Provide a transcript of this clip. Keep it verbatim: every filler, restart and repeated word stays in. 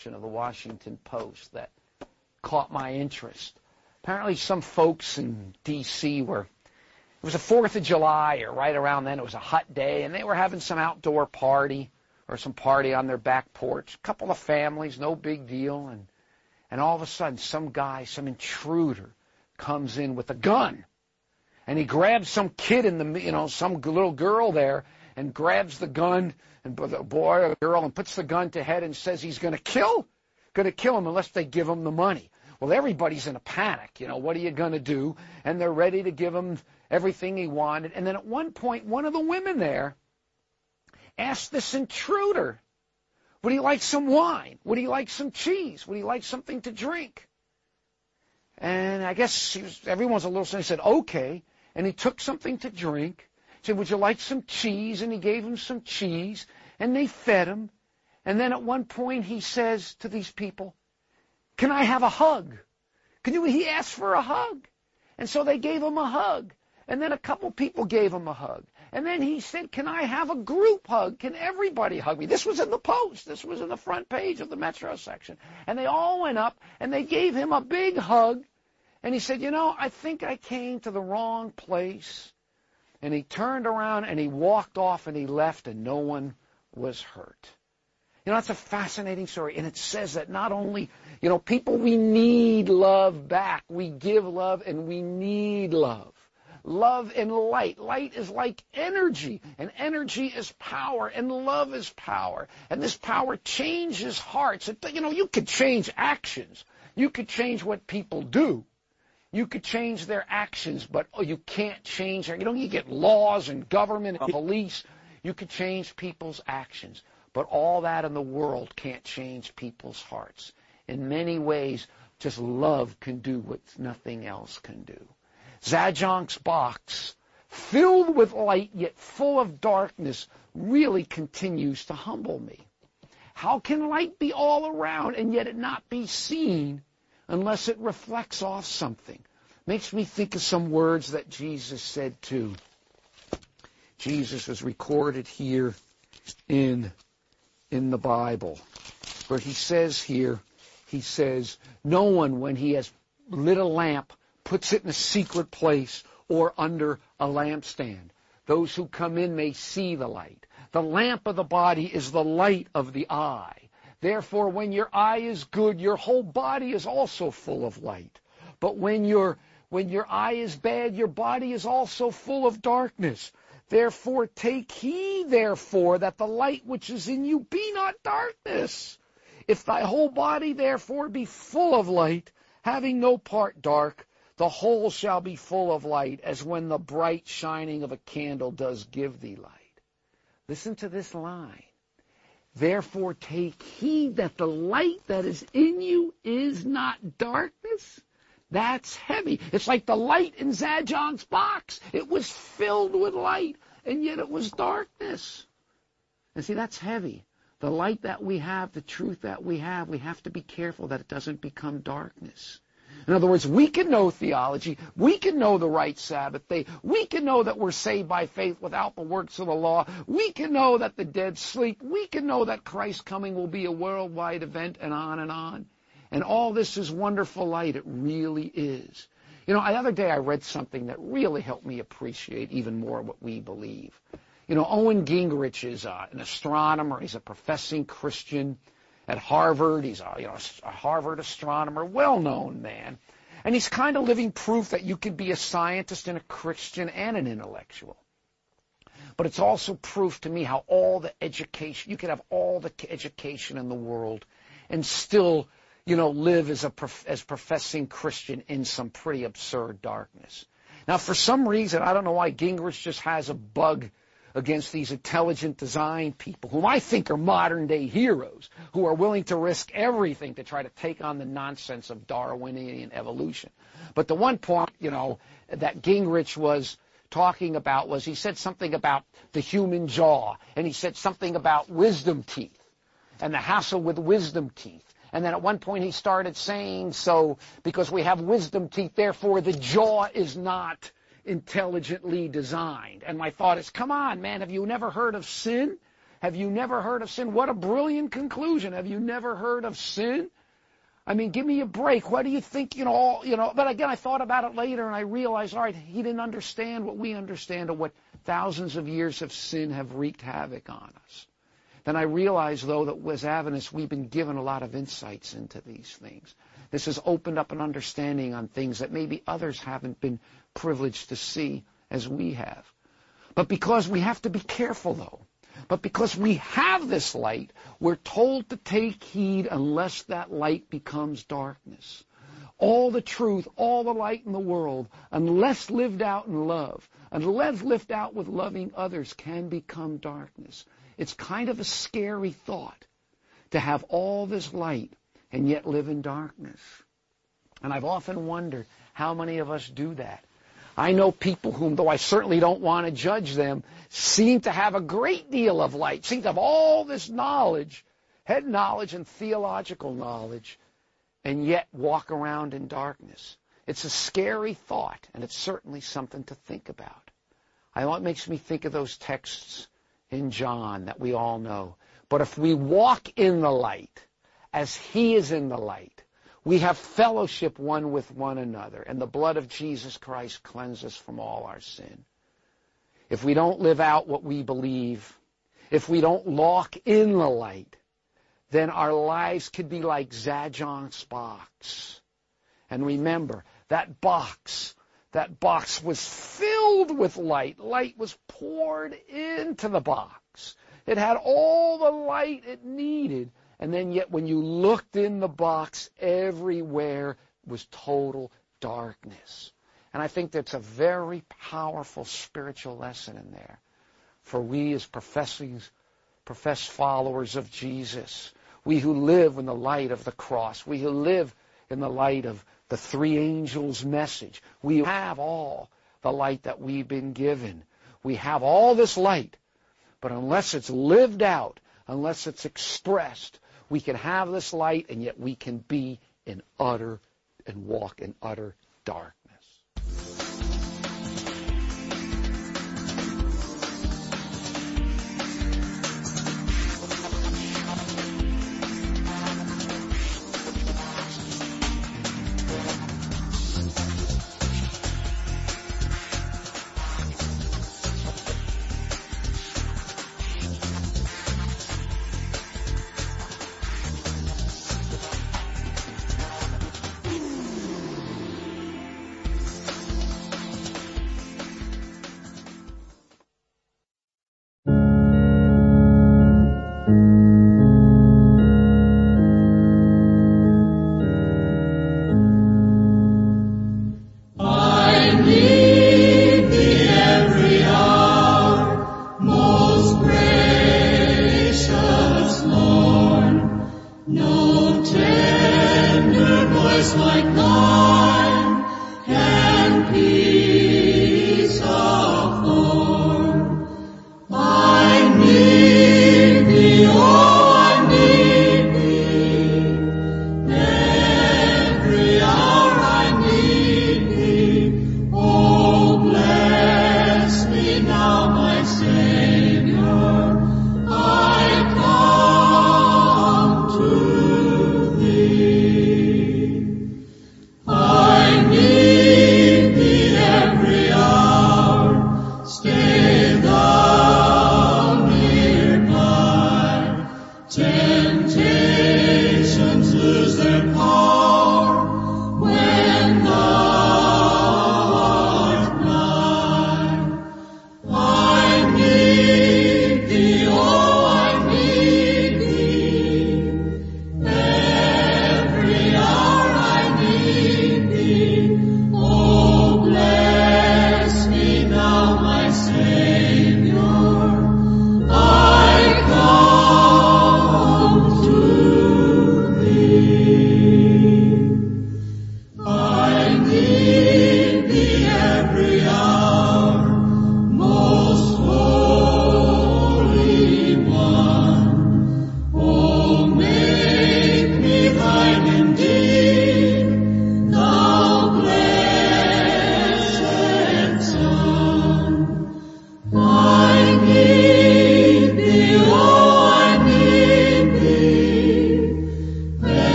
section of the Washington Post that caught my interest. Apparently some folks in D C were, it was the fourth of July or right around then, it was a hot day, and they were having some outdoor party or some party on their back porch. A couple of families, no big deal, and and all of a sudden some guy, some intruder comes in with a gun, and he grabs some kid in the, you know, some little girl there, and grabs the gun, and a boy or a girl, and puts the gun to head and says he's going to kill, going to kill him unless they give him the money. Well, everybody's in a panic. You know, what are you going to do? And they're ready to give him everything he wanted. And then at one point, one of the women there asked this intruder, would he like some wine? Would he like some cheese? Would he like something to drink? And I guess he was, everyone's a little sad. He said, okay. And he took something to drink. He said, would you like some cheese? And he gave him some cheese. And they fed him. And then at one point he says to these people, can I have a hug? Can you? He asked for a hug. And so they gave him a hug. And then a couple people gave him a hug. And then he said, can I have a group hug? Can everybody hug me? This was in the Post. This was in the front page of the Metro section. And they all went up and they gave him a big hug. And he said, you know, I think I came to the wrong place. And he turned around and he walked off and he left and no one was hurt. You know, that's a fascinating story. And it says that not only, you know, people, we need love back. We give love and we need love. Love and light. Light is like energy, and energy is power, and love is power. And this power changes hearts. It, you know, you could change actions. You could change what people do. You could change their actions, but oh, you can't change their, you know, you get laws and government and police. You could change people's actions, but all that in the world can't change people's hearts. In many ways, just love can do what nothing else can do. Zhajiang's box, filled with light yet full of darkness, really continues to humble me. How can light be all around and yet it not be seen unless it reflects off something? Makes me think of some words that Jesus said too. Jesus is recorded here in, in the Bible, where he says here, he says, no one, when he has lit a lamp, puts it in a secret place or under a lampstand. Those who come in may see the light. The lamp of the body is the light of the eye. Therefore, when your eye is good, your whole body is also full of light. But when your when your eye is bad, your body is also full of darkness. Therefore, take heed, therefore, that the light which is in you be not darkness. If thy whole body, therefore, be full of light, having no part dark, the whole shall be full of light, as when the bright shining of a candle does give thee light. Listen to this line. Therefore take heed that the light that is in you is not darkness. That's heavy. It's like the light in Zhajiang's box. It was filled with light, and yet it was darkness. And see, that's heavy. The light that we have, the truth that we have, we have to be careful that it doesn't become darkness. In other words, we can know theology, we can know the right Sabbath day, we can know that we're saved by faith without the works of the law, we can know that the dead sleep, we can know that Christ's coming will be a worldwide event, and on and on. And all this is wonderful light. It really is. You know, the other day I read something that really helped me appreciate even more what we believe. You know, Owen Gingerich is uh, an astronomer. He's a professing Christian at Harvard. He's a, you know, a Harvard astronomer, well-known man. And he's kind of living proof that you can be a scientist and a Christian and an intellectual. But it's also proof to me how all the education, you could have all the education in the world and still, you know, live as a prof, as professing Christian in some pretty absurd darkness. Now, for some reason, I don't know why Gingrich just has a bug against these intelligent design people, whom I think are modern-day heroes, who are willing to risk everything to try to take on the nonsense of Darwinian evolution. But the one point, you know, that Gingrich was talking about was he said something about the human jaw, and he said something about wisdom teeth and the hassle with wisdom teeth. And then at one point he started saying, so because we have wisdom teeth, therefore the jaw is not intelligently designed. And my thought is, come on, man, have you never heard of sin? Have you never heard of sin? What a brilliant conclusion. Have you never heard of sin? I mean, give me a break. What do you think, you know, all, you know, but again, I thought about it later and I realized, all right, he didn't understand what we understand of what thousands of years of sin have wreaked havoc on us. Then I realized, though, that as Adventists, we've been given a lot of insights into these things. This has opened up an understanding on things that maybe others haven't been privileged to see as we have. But because we have to be careful, though, but because we have this light, we're told to take heed unless that light becomes darkness. All the truth, all the light in the world, unless lived out in love, unless lived out with loving others, can become darkness. It's kind of a scary thought to have all this light and yet live in darkness. And I've often wondered how many of us do that. I know people whom, though I certainly don't want to judge them, seem to have a great deal of light, seem to have all this knowledge, head knowledge and theological knowledge, and yet walk around in darkness. It's a scary thought, and it's certainly something to think about. I know it makes me think of those texts in John that we all know. But if we walk in the light, as he is in the light, we have fellowship one with one another, and the blood of Jesus Christ cleanses us from all our sin. If we don't live out what we believe, if we don't walk in the light, then our lives could be like Zajan's box. And remember, that box, that box was filled with light. Light was poured into the box. It had all the light it needed. And then yet when you looked in the box, everywhere was total darkness. And I think that's a very powerful spiritual lesson in there for we as professing, professed followers of Jesus, we who live in the light of the cross, we who live in the light of the three angels' message. We have all the light that we've been given. We have all this light, but unless it's lived out, unless it's expressed, we can have this light, and yet we can be in utter and walk in utter darkness.